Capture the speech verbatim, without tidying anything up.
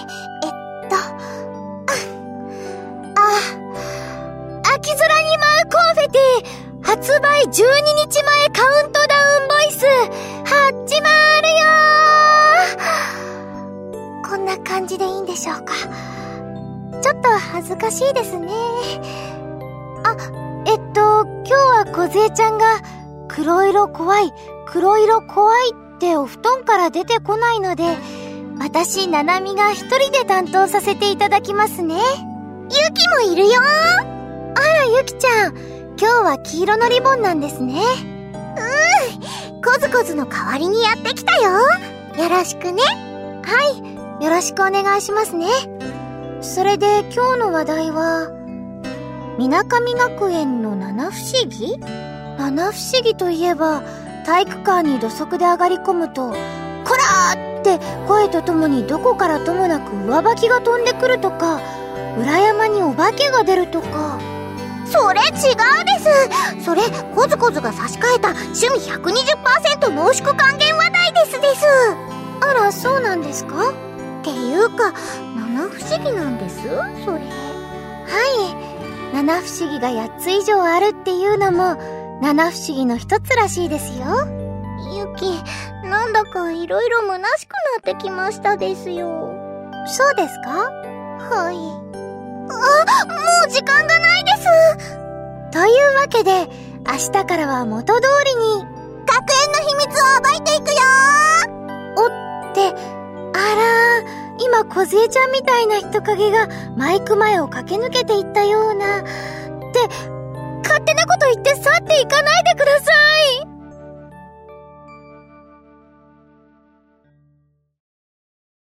えっと、あ、あ、秋空に舞うコンフェティ、発売じゅうににちまえカウントダウンボイス、始まるよー。こんな感じでいいんでしょうか。ちょっと恥ずかしいですね。あ、えっと、今日は小杖ちゃんが黒色怖い、黒色怖いってお布団から出てこないので、私、ななみが一人で担当させていただきますね。ゆきもいるよ。あら、ゆきちゃん、今日は黄色のリボンなんですね。うん、コズコズの代わりにやってきたよ。よろしくね。はい、よろしくお願いしますね。それで今日の話題は、みなかみ学園の七不思議？七不思議といえば、体育館に土足で上がり込むと、こらーって声とともにどこからともなく上履きが飛んでくるとか、裏山にお化けが出るとか。それ違うです。それコズコズが差し替えた趣味 ひゃくにじゅっパーセント 濃縮還元話題ですですあら、そうなんですか。っていうか七不思議なんです、それ。はい、七不思議がやっつ以上あるっていうのも七不思議の一つらしいですよ。ゆき、なんだかいろいろ虚しくなってきましたですよ。そうですか。はい。あ、もう時間がないです。というわけで、明日からは元通りに学園の秘密を暴いていくよ。おって、あらー、今小杖ちゃんみたいな人影がマイク前を駆け抜けていったような。って、勝手なこと言って去っていかないでください。